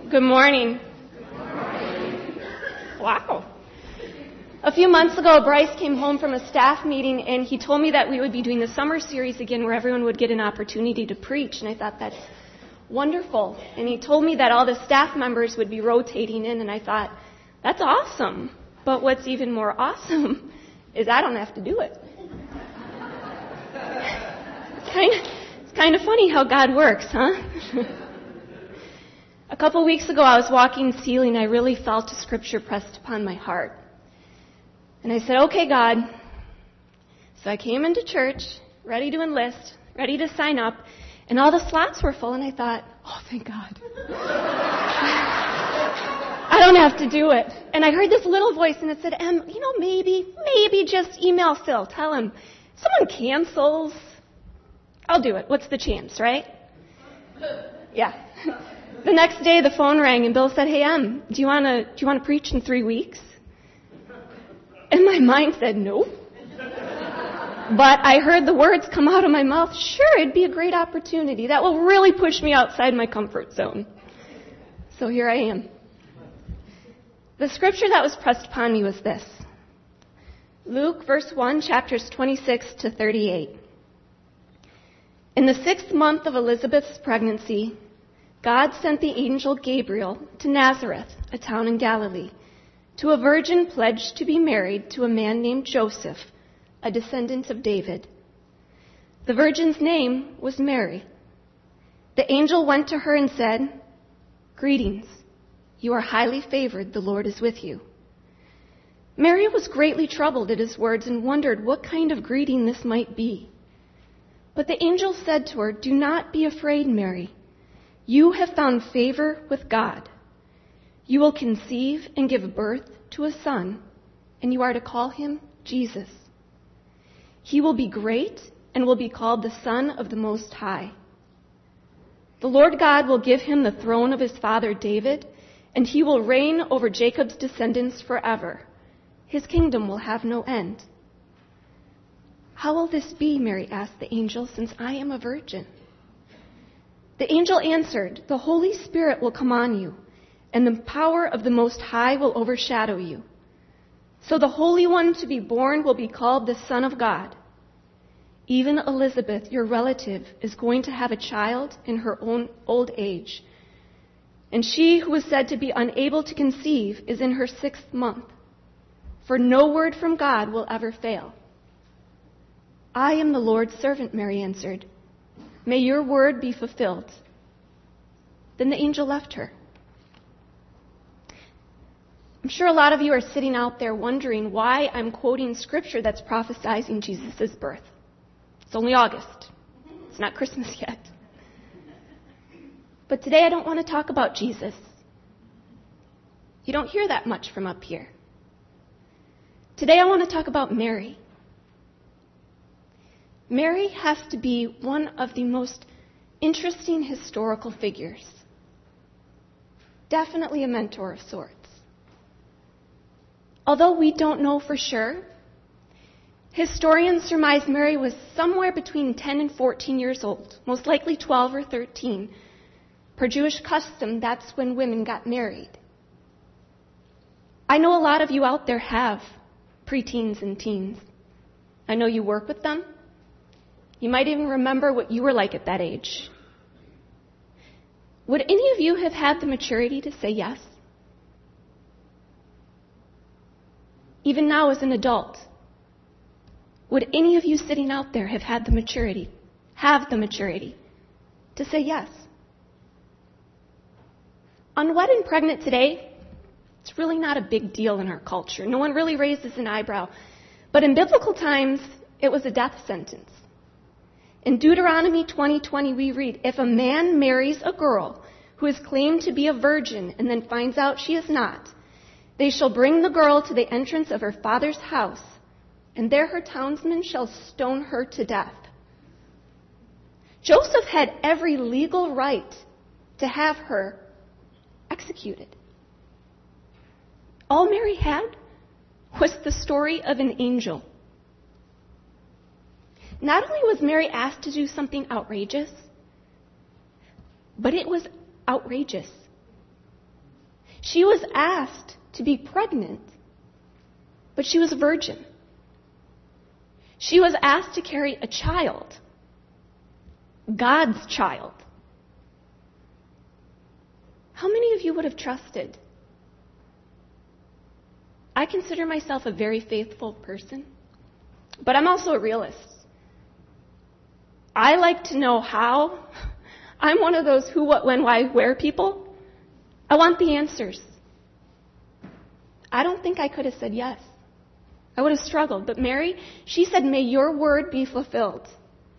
Good morning. Wow. A few months ago, Bryce came home from a staff meeting and he told me that we would be doing the summer series again where everyone would get an opportunity to preach. And I thought, that's wonderful. And he told me that all the staff members would be rotating in, and I thought, that's awesome. But what's even more awesome is I don't have to do it. It's kind of funny how God works, huh? A couple weeks ago, I was walking Sealy, and I really felt a scripture pressed upon my heart. And I said, okay, God. So I came into church, ready to enlist, ready to sign up, and all the slots were full, and I thought, oh, thank God. I don't have to do it. And I heard this little voice, and it said, maybe just email Phil. Tell him, someone cancels. I'll do it. What's the chance, right? Yeah. The next day, the phone rang, and Bill said, hey, do you want to preach in 3 weeks? And my mind said, no. But I heard the words come out of my mouth, sure, it'd be a great opportunity. That will really push me outside my comfort zone. So here I am. The scripture that was pressed upon me was this. Luke, verse 1, chapters 26 to 38. In the 6th month of Elizabeth's pregnancy, God sent the angel Gabriel to Nazareth, a town in Galilee, to a virgin pledged to be married to a man named Joseph, a descendant of David. The virgin's name was Mary. The angel went to her and said, greetings, you are highly favored, the Lord is with you. Mary was greatly troubled at his words and wondered what kind of greeting this might be. But the angel said to her, do not be afraid, Mary. You have found favor with God. You will conceive and give birth to a son, and you are to call him Jesus. He will be great and will be called the Son of the Most High. The Lord God will give him the throne of his father David, and he will reign over Jacob's descendants forever. His kingdom will have no end. How will this be, Mary asked the angel, since I am a virgin? The angel answered, the Holy Spirit will come on you, and the power of the Most High will overshadow you. So the Holy One to be born will be called the Son of God. Even Elizabeth, your relative, is going to have a child in her own old age. And she who was said to be unable to conceive is in her 6th month. For no word from God will ever fail. I am the Lord's servant, Mary answered. May your word be fulfilled. Then the angel left her. I'm sure a lot of you are sitting out there wondering why I'm quoting scripture that's prophesizing Jesus' birth. It's only August. It's not Christmas yet. But today I don't want to talk about Jesus. You don't hear that much from up here. Today I want to talk about Mary. Mary has to be one of the most interesting historical figures. Definitely a mentor of sorts. Although we don't know for sure, historians surmise Mary was somewhere between 10 and 14 years old, most likely 12 or 13. Per Jewish custom, that's when women got married. I know a lot of you out there have preteens and teens. I know you work with them. You might even remember what you were like at that age. Would any of you have had the maturity to say yes? Even now as an adult, would any of you sitting out there have the maturity to say yes? Unwed and pregnant today, it's really not a big deal in our culture. No one really raises an eyebrow. But in biblical times, it was a death sentence. In Deuteronomy 20:20, we read, if a man marries a girl who is claimed to be a virgin and then finds out she is not, they shall bring the girl to the entrance of her father's house, and there her townsmen shall stone her to death. Joseph had every legal right to have her executed. All Mary had was the story of an angel. Not only was Mary asked to do something outrageous, but it was outrageous. She was asked to be pregnant, but she was a virgin. She was asked to carry a child, God's child. How many of you would have trusted? I consider myself a very faithful person, but I'm also a realist. I like to know how. I'm one of those who, what, when, why, where people. I want the answers. I don't think I could have said yes. I would have struggled. But Mary, she said, may your word be fulfilled.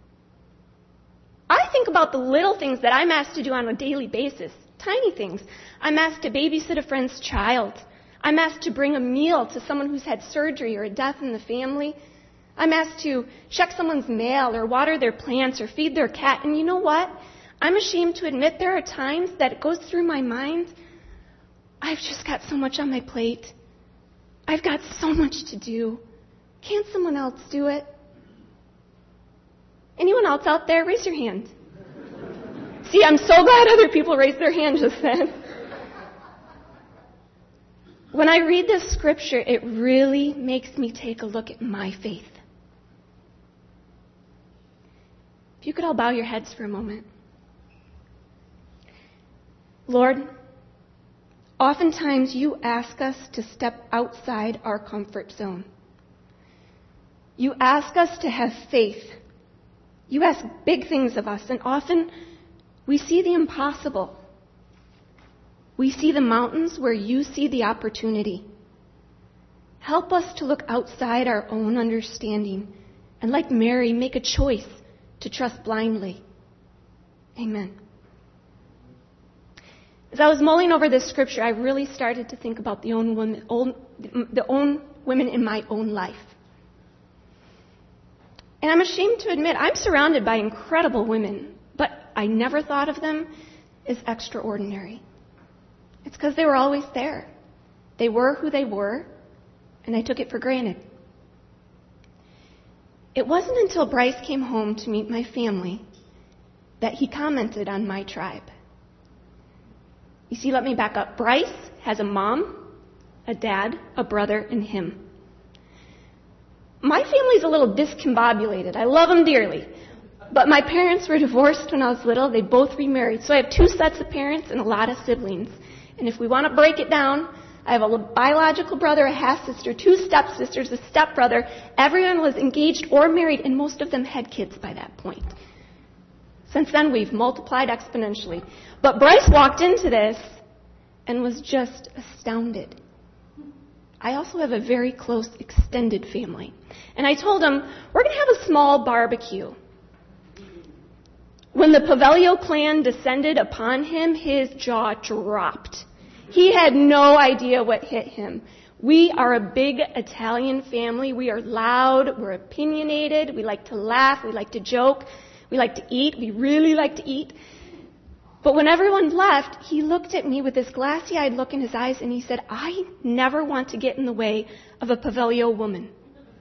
I think about the little things that I'm asked to do on a daily basis. Tiny things. I'm asked to babysit a friend's child. I'm asked to bring a meal to someone who's had surgery or a death in the family. I'm asked to check someone's mail or water their plants or feed their cat. And you know what? I'm ashamed to admit there are times that it goes through my mind, I've just got so much on my plate. I've got so much to do. Can't someone else do it? Anyone else out there? Raise your hand. See, I'm so glad other people raised their hand just then. When I read this scripture, it really makes me take a look at my faith. If you could all bow your heads for a moment. Lord, oftentimes you ask us to step outside our comfort zone. You ask us to have faith. You ask big things of us, and often we see the impossible. We see the mountains where you see the opportunity. Help us to look outside our own understanding and, like Mary, make a choice to trust blindly. Amen. As I was mulling over this scripture, I really started to think about the own women in my own life. And I'm ashamed to admit, I'm surrounded by incredible women, but I never thought of them as extraordinary. It's because they were always there. They were who they were, and I took it for granted. It wasn't until Bryce came home to meet my family that he commented on my tribe. You see, let me back up. Bryce has a mom, a dad, a brother, and him. My family's a little discombobulated. I love them dearly. But my parents were divorced when I was little. They both remarried. So I have 2 sets of parents and a lot of siblings. And if we want to break it down, I have a biological brother, a half-sister, 2 stepsisters, a stepbrother. Everyone was engaged or married, and most of them had kids by that point. Since then, we've multiplied exponentially. But Bryce walked into this and was just astounded. I also have a very close extended family. And I told him, we're going to have a small barbecue. When the Pavelio clan descended upon him, his jaw dropped. He had no idea what hit him. We are a big Italian family. We are loud. We're opinionated. We like to laugh. We like to joke. We like to eat. We really like to eat. But when everyone left, he looked at me with this glassy-eyed look in his eyes, and he said, I never want to get in the way of a Pavelio woman.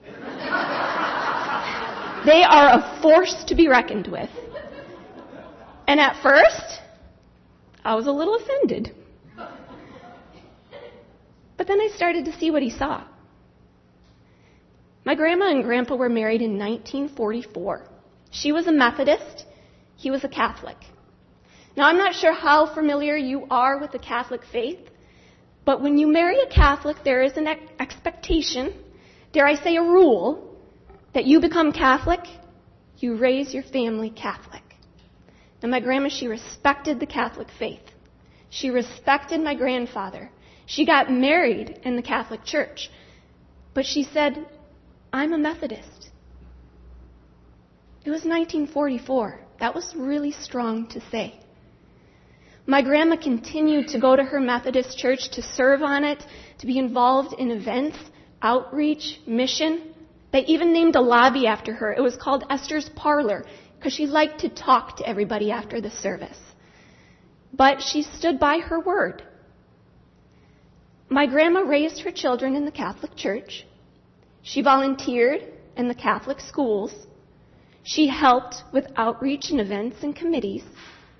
They are a force to be reckoned with. And at first, I was a little offended. But then I started to see what he saw. My grandma and grandpa were married in 1944. She was a Methodist. He was a Catholic. Now, I'm not sure how familiar you are with the Catholic faith, but when you marry a Catholic, there is an expectation, dare I say a rule, that you become Catholic, you raise your family Catholic. Now, my grandma, she respected the Catholic faith. She respected my grandfather. She got married in the Catholic Church. But she said, I'm a Methodist. It was 1944. That was really strong to say. My grandma continued to go to her Methodist church to serve on it, to be involved in events, outreach, mission. They even named a lobby after her. It was called Esther's Parlor because she liked to talk to everybody after the service. But she stood by her word. My grandma raised her children in the Catholic Church. She volunteered in the Catholic schools. She helped with outreach and events and committees.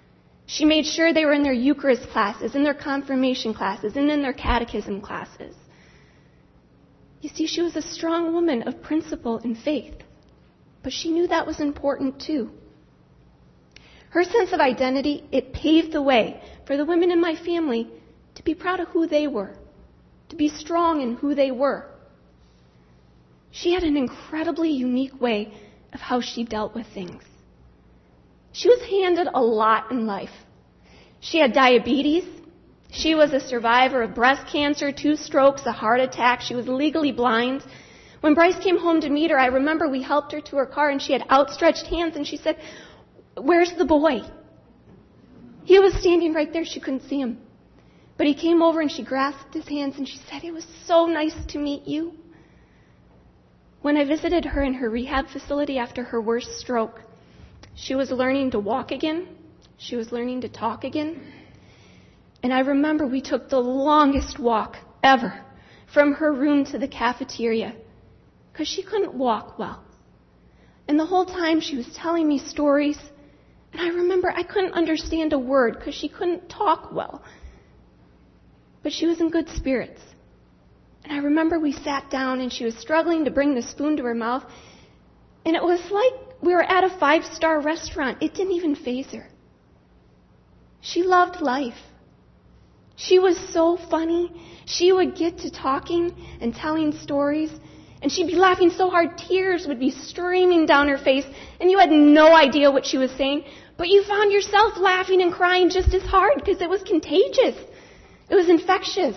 She made sure they were in their Eucharist classes, in their confirmation classes, and in their catechism classes. You see, she was a strong woman of principle and faith, but she knew that was important too. Her sense of identity, it paved the way for the women in my family to be proud of who they were, to be strong in who they were. She had an incredibly unique way of how she dealt with things. She was handed a lot in life. She had diabetes. She was a survivor of breast cancer, 2 strokes, a heart attack. She was legally blind. When Bryce came home to meet her, I remember we helped her to her car and she had outstretched hands and she said, "Where's the boy?" He was standing right there. She couldn't see him. But he came over and she grasped his hands and she said, "It was so nice to meet you." When I visited her in her rehab facility after her worst stroke, she was learning to walk again. She was learning to talk again. And I remember we took the longest walk ever from her room to the cafeteria because she couldn't walk well. And the whole time she was telling me stories. And I remember I couldn't understand a word because she couldn't talk well. But she was in good spirits. And I remember we sat down and she was struggling to bring the spoon to her mouth. And it was like we were at a 5-star restaurant. It didn't even faze her. She loved life. She was so funny. She would get to talking and telling stories, and she'd be laughing so hard tears would be streaming down her face, and you had no idea what she was saying, but you found yourself laughing and crying just as hard because it was contagious. It was infectious.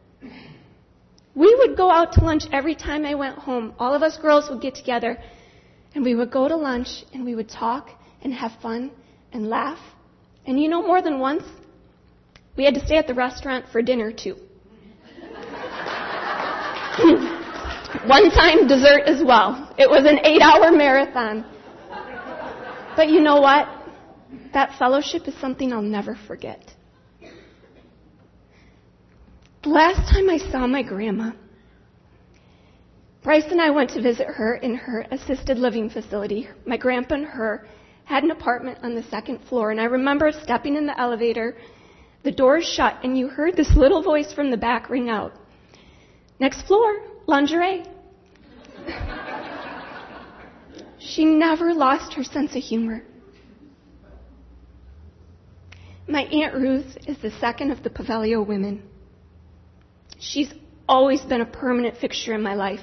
We would go out to lunch every time I went home. All of us girls would get together, and we would go to lunch, and we would talk and have fun and laugh. And you know, more than once, we had to stay at the restaurant for dinner, too. One time, dessert as well. It was an 8-hour marathon. But you know what? That fellowship is something I'll never forget. The last time I saw my grandma, Bryce and I went to visit her in her assisted living facility. My grandpa and her had an apartment on the 2nd floor, and I remember stepping in the elevator, the doors shut, and you heard this little voice from the back ring out, "Next floor, lingerie." She never lost her sense of humor. My Aunt Ruth is the second of the Pavelio women. She's always been a permanent fixture in my life.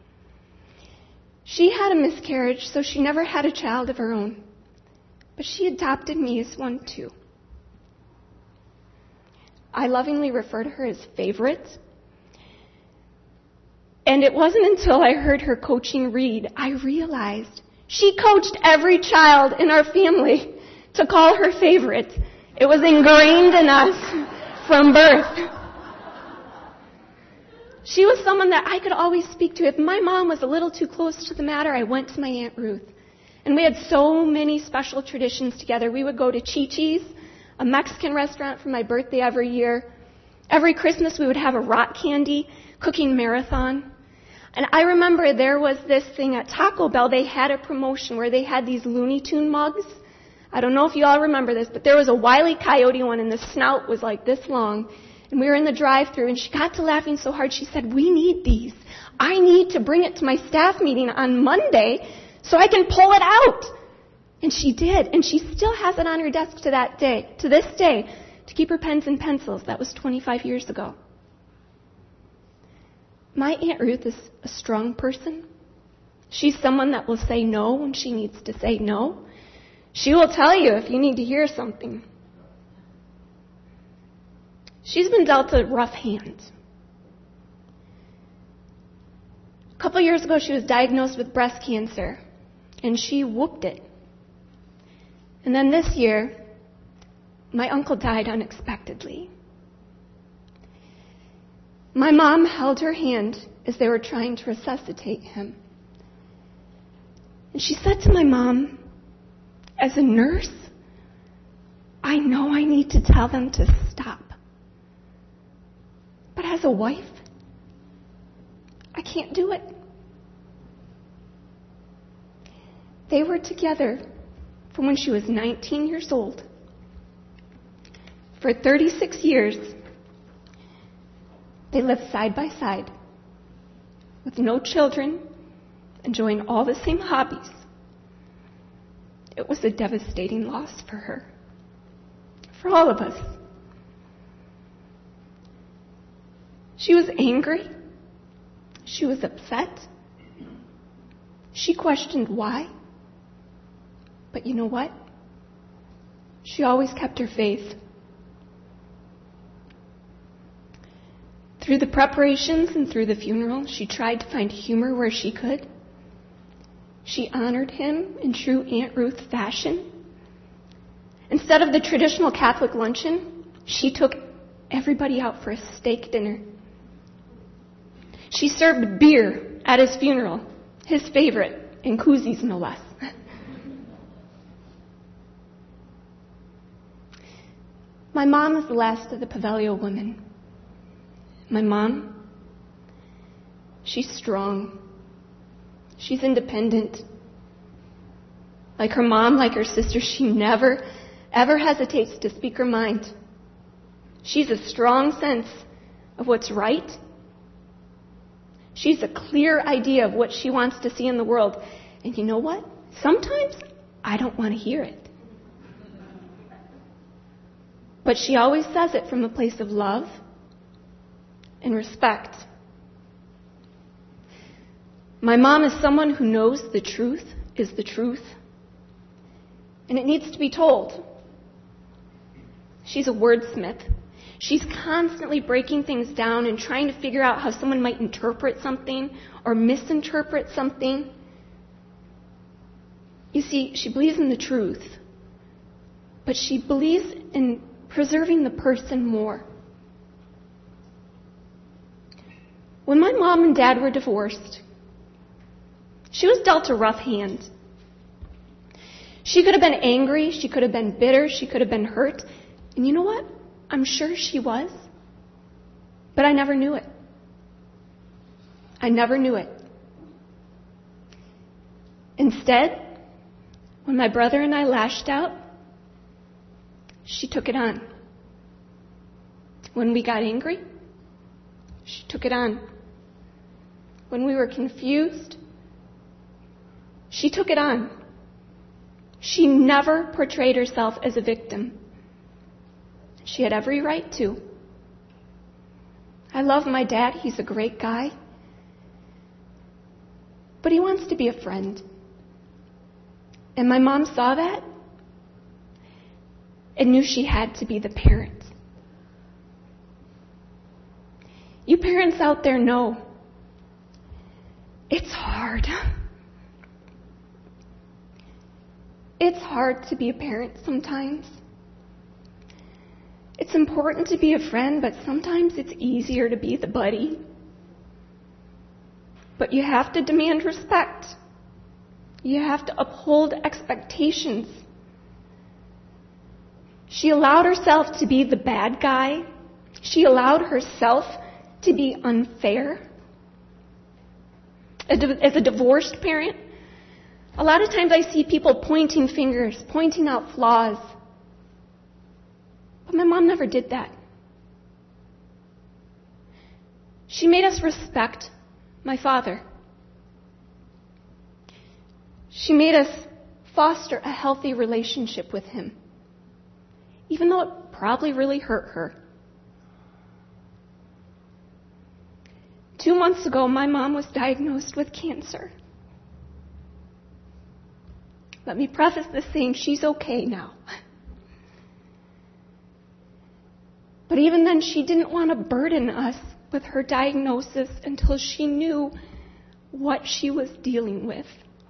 She had a miscarriage, so she never had a child of her own. But she adopted me as one, too. I lovingly refer to her as favorite. And it wasn't until I heard her coaching Reed, I realized she coached every child in our family to call her favorite. It was ingrained in us from birth. She was someone that I could always speak to. If my mom was a little too close to the matter, I went to my Aunt Ruth. And we had so many special traditions together. We would go to Chi-Chi's, a Mexican restaurant, for my birthday every year. Every Christmas we would have a rock candy cooking marathon. And I remember there was this thing at Taco Bell. They had a promotion where they had these Looney Tune mugs. I don't know if you all remember this, but there was a Wile E. Coyote one, and the snout was like this long. And we were in the drive-thru, and she got to laughing so hard, she said, "We need these. I need to bring it to my staff meeting on Monday so I can pull it out." And she did, and she still has it on her desk to this day, to keep her pens and pencils. That was 25 years ago. My Aunt Ruth is a strong person. She's someone that will say no when she needs to say no. She will tell you if you need to hear something. She's been dealt a rough hand. A couple years ago, she was diagnosed with breast cancer, and she whooped it. And then this year, my uncle died unexpectedly. My mom held her hand as they were trying to resuscitate him. And she said to my mom, "As a nurse, I know I need to tell them to stop. But as a wife, I can't do it." They were together from when she was 19 years old For 36 years, they lived side by side with no children, enjoying all the same hobbies. It was a devastating loss for her, for all of us. She was angry. She was upset. She questioned why. But you know what? She always kept her faith. Through the preparations and through the funeral, she tried to find humor where she could. She honored him in true Aunt Ruth fashion. Instead of the traditional Catholic luncheon, she took everybody out for a steak dinner. She served beer at his funeral, his favorite, and koozies no less. My mom is the last of the Pavelio women. My mom, she's strong. She's independent. Like her mom, like her sister, she never, ever hesitates to speak her mind. She's a strong sense of what's right. She's a clear idea of what she wants to see in the world. And you know what? Sometimes I don't want to hear it. But she always says it from a place of love and respect. My mom is someone who knows the truth is the truth, and it needs to be told. She's a wordsmith. She's constantly breaking things down and trying to figure out how someone might interpret something or misinterpret something. You see, she believes in the truth, but she believes in preserving the person more. When my mom and dad were divorced, she was dealt a rough hand. She could have been angry, she could have been bitter, she could have been hurt. And you know what? I'm sure she was. But I never knew it. I never knew it. Instead, when my brother and I lashed out, she took it on. When we got angry, she took it on. When we were confused, she took it on. She never portrayed herself as a victim. She had every right to. I love my dad. He's a great guy. But he wants to be a friend. And my mom saw that and knew she had to be the parent. You parents out there know it's hard. It's hard to be a parent sometimes. It's important to be a friend, but sometimes it's easier to be the buddy. But you have to demand respect. You have to uphold expectations. She allowed herself to be the bad guy. She allowed herself to be unfair. As a divorced parent, a lot of times I see people pointing fingers, pointing out flaws. But my mom never did that. She made us respect my father. She made us foster a healthy relationship with him, even though it probably really hurt her. 2 months ago, my mom was diagnosed with cancer. Let me preface this saying she's okay now. But even then, she didn't want to burden us with her diagnosis until she knew what she was dealing with.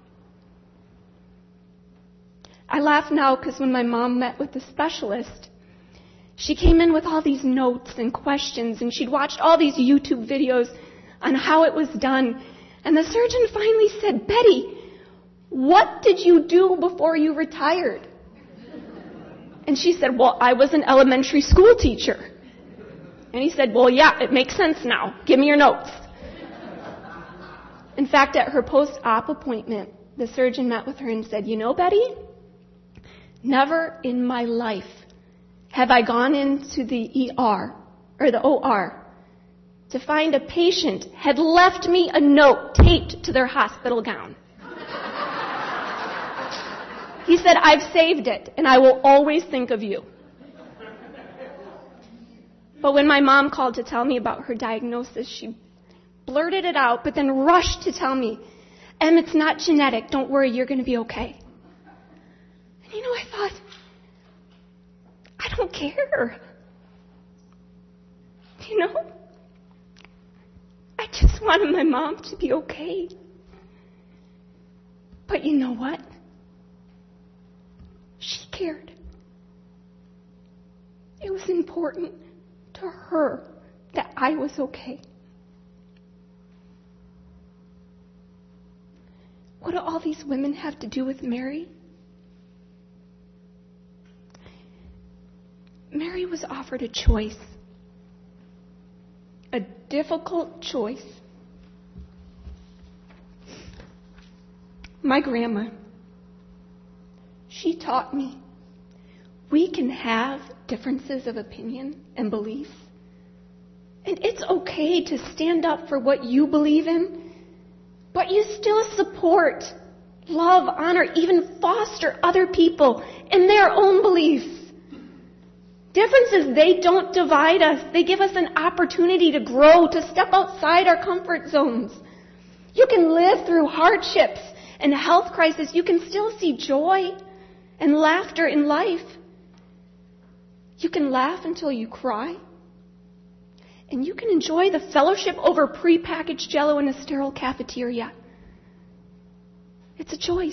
I laugh now because when my mom met with the specialist, she came in with all these notes and questions, and she'd watched all these YouTube videos on how it was done. And the surgeon finally said, "Betty, what did you do before you retired?" And she said, "Well, I was an elementary school teacher." And he said, "Well, yeah, it makes sense now. Give me your notes." In fact, at her post-op appointment, the surgeon met with her and said, "You know, Betty, never in my life have I gone into the ER or the OR to find a patient had left me a note taped to their hospital gown. He said, "I've saved it, and I will always think of you." But when my mom called to tell me about her diagnosis, she blurted it out, but then rushed to tell me, "Em, it's not genetic. Don't worry, you're going to be okay." And I thought, I don't care. I just wanted my mom to be okay. But you know what? She cared. It was important to her that I was okay. What do all these women have to do with Mary? Mary was offered a choice. A difficult choice. My grandma, she taught me we can have differences of opinion and beliefs. And it's okay to stand up for what you believe in, but you still support, love, honor, even foster other people in their own beliefs. Differences, they don't divide us. They give us an opportunity to grow, to step outside our comfort zones. You can live through hardships and health crisis. You can still see joy and laughter in life. You can laugh until you cry. And you can enjoy the fellowship over prepackaged Jell-O in a sterile cafeteria. It's a choice.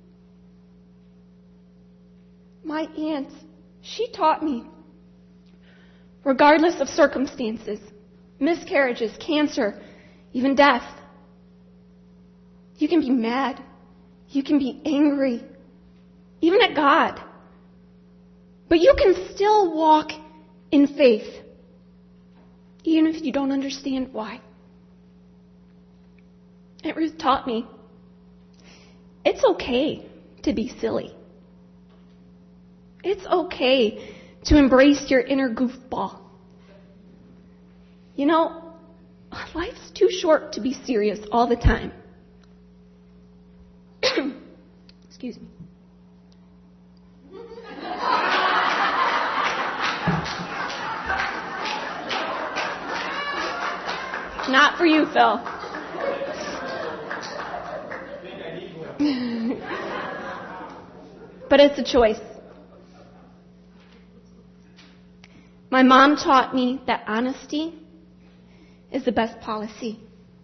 My aunt, she taught me, regardless of circumstances, miscarriages, cancer, even death, you can be mad. You can be angry, even at God. But you can still walk in faith, even if you don't understand why. Aunt Ruth taught me it's okay to be silly. It's okay to embrace your inner goofball. Life's too short to be serious all the time. Excuse me. Not for you, Phil. But it's a choice. My mom taught me that honesty is the best policy.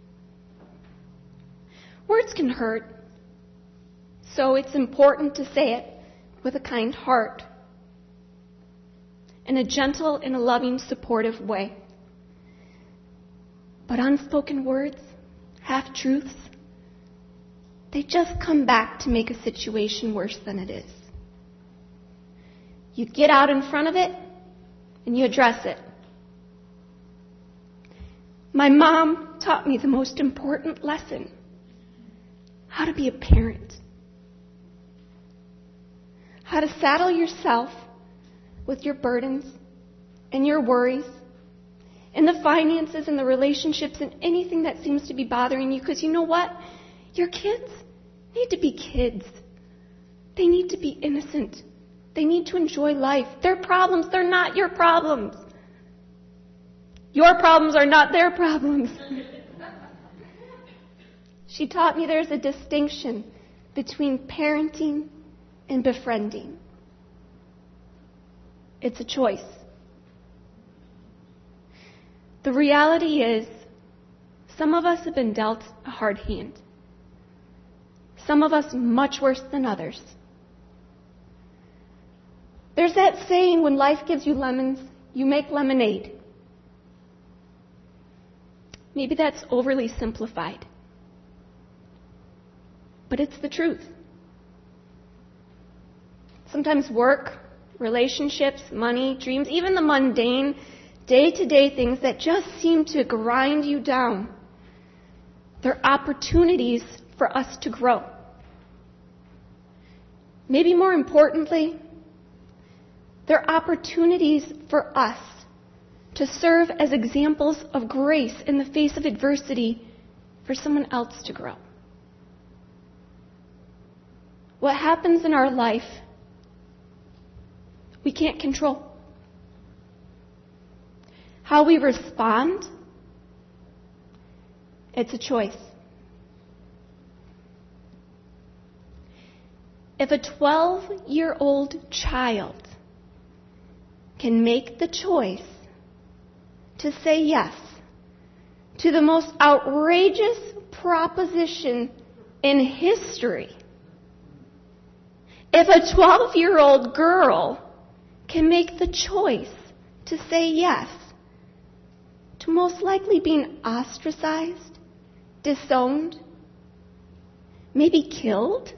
Words can hurt, so it's important to say it with a kind heart, in a gentle and a loving, supportive way. But unspoken words, half-truths, they just come back to make a situation worse than it is. You get out in front of it, and you address it. My mom taught me the most important lesson: how to be a parent. How to saddle yourself with your burdens and your worries and the finances and the relationships and anything that seems to be bothering you. Because you know what? Your kids need to be kids. They need to be innocent. They need to enjoy life. Their problems, they're not your problems. Your problems are not their problems. She taught me there's a distinction between parenting and befriending. It's a choice. The reality is, some of us have been dealt a hard hand. Some of us much worse than others. There's that saying, when life gives you lemons, you make lemonade. Maybe that's overly simplified. But it's the truth. Sometimes work, relationships, money, dreams, even the mundane, day-to-day things that just seem to grind you down, they're opportunities for us to grow. Maybe more importantly, They're opportunities for us to serve as examples of grace in the face of adversity for someone else to grow. What happens in our life, we can't control. How we respond, it's a choice. If a 12-year-old child can make the choice to say yes to the most outrageous proposition in history, if a 12-year-old girl can make the choice to say yes to most likely being ostracized, disowned, maybe killed,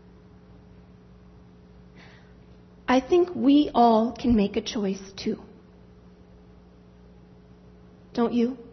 I think we all can make a choice too. Don't you?